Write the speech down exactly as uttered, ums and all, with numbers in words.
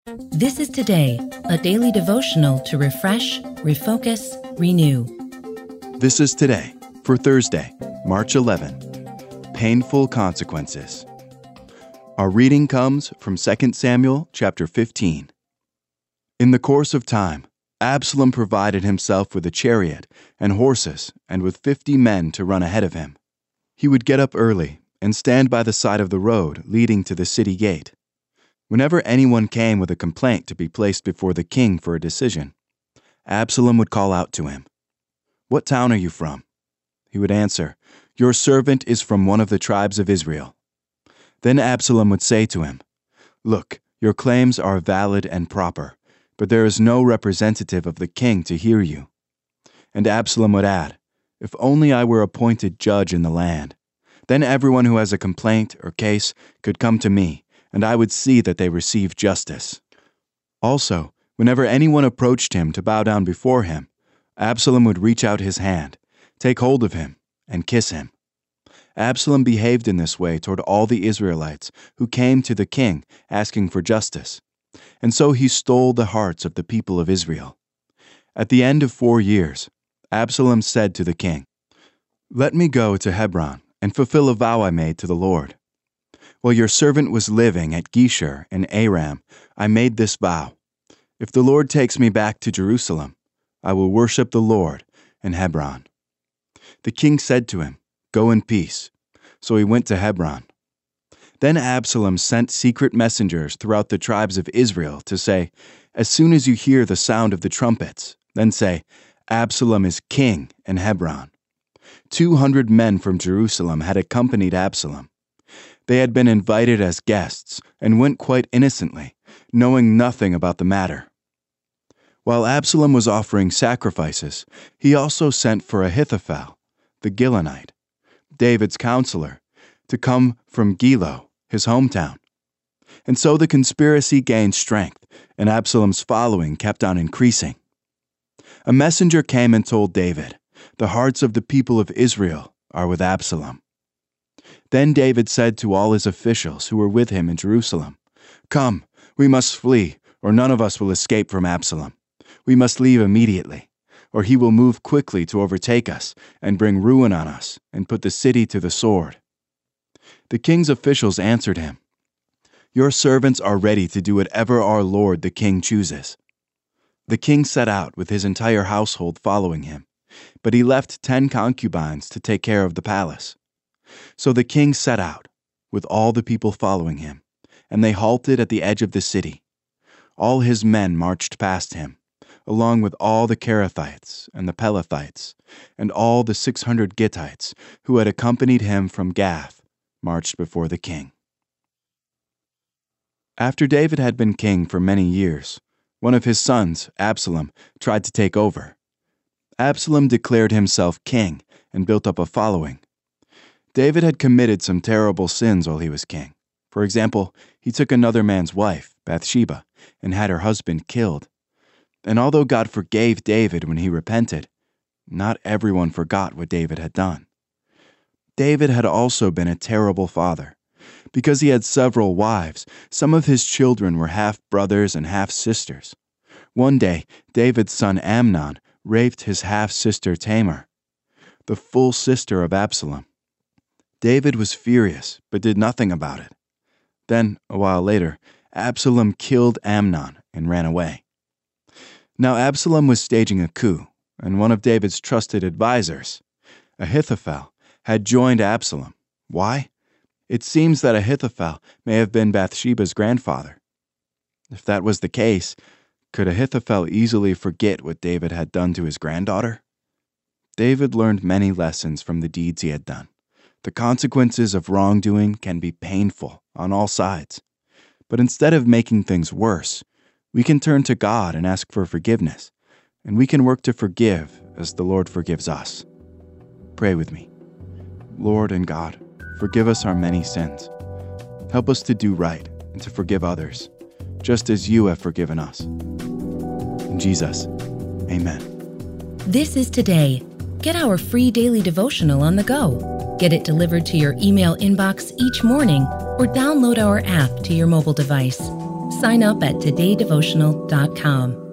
This is Today, a daily devotional to refresh, refocus, renew. This is Today for Thursday, March eleventh. Painful Consequences. Our reading comes from Second Samuel chapter fifteen. In the course of time, Absalom provided himself with a chariot and horses and with fifty men to run ahead of him. He would get up early and stand by the side of the road leading to the city gate. Whenever anyone came with a complaint to be placed before the king for a decision, Absalom would call out to him, "What town are you from?" He would answer, "Your servant is from one of the tribes of Israel." Then Absalom would say to him, "Look, your claims are valid and proper, but there is no representative of the king to hear you." And Absalom would add, "If only I were appointed judge in the land. Then everyone who has a complaint or case could come to me, and I would see that they receive justice." Also, whenever anyone approached him to bow down before him, Absalom would reach out his hand, take hold of him, and kiss him. Absalom behaved in this way toward all the Israelites who came to the king asking for justice, and so he stole the hearts of the people of Israel. At the end of four years, Absalom said to the king, "Let me go to Hebron and fulfill a vow I made to the Lord. While your servant was living at Geshur in Aram, I made this vow. If the Lord takes me back to Jerusalem, I will worship the Lord in Hebron." The king said to him, "Go in peace." So he went to Hebron. Then Absalom sent secret messengers throughout the tribes of Israel to say, "As soon as you hear the sound of the trumpets, then say, 'Absalom is king in Hebron.'" Two hundred men from Jerusalem had accompanied Absalom. They had been invited as guests and went quite innocently, knowing nothing about the matter. While Absalom was offering sacrifices, he also sent for Ahithophel, the Gilonite, David's counselor, to come from Gilo, his hometown. And so the conspiracy gained strength, and Absalom's following kept on increasing. A messenger came and told David, "The hearts of the people of Israel are with Absalom." Then David said to all his officials who were with him in Jerusalem, "Come, we must flee, or none of us will escape from Absalom. We must leave immediately, or he will move quickly to overtake us and bring ruin on us and put the city to the sword." The king's officials answered him, "Your servants are ready to do whatever our lord the king chooses." The king set out with his entire household following him, but he left ten concubines to take care of the palace. So the king set out, with all the people following him, and they halted at the edge of the city. All his men marched past him, along with all the Kerethites and the Pelethites, and all the six hundred Gittites who had accompanied him from Gath, marched before the king. After David had been king for many years, one of his sons, Absalom, tried to take over. Absalom declared himself king and built up a following. David had committed some terrible sins while he was king. For example, he took another man's wife, Bathsheba, and had her husband killed. And although God forgave David when he repented, not everyone forgot what David had done. David had also been a terrible father. Because he had several wives, some of his children were half-brothers and half-sisters. One day, David's son Amnon raped his half-sister Tamar, the full sister of Absalom. David was furious, but did nothing about it. Then, a while later, Absalom killed Amnon and ran away. Now Absalom was staging a coup, and one of David's trusted advisors, Ahithophel, had joined Absalom. Why? It seems that Ahithophel may have been Bathsheba's grandfather. If that was the case, could Ahithophel easily forget what David had done to his granddaughter? David learned many lessons from the deeds he had done. The consequences of wrongdoing can be painful on all sides. But instead of making things worse, we can turn to God and ask for forgiveness, and we can work to forgive as the Lord forgives us. Pray with me. Lord and God, forgive us our many sins. Help us to do right and to forgive others, just as you have forgiven us. In Jesus, amen. This is Today. Get our free daily devotional on the go. Get it delivered to your email inbox each morning or download our app to your mobile device. Sign up at today devotional dot com.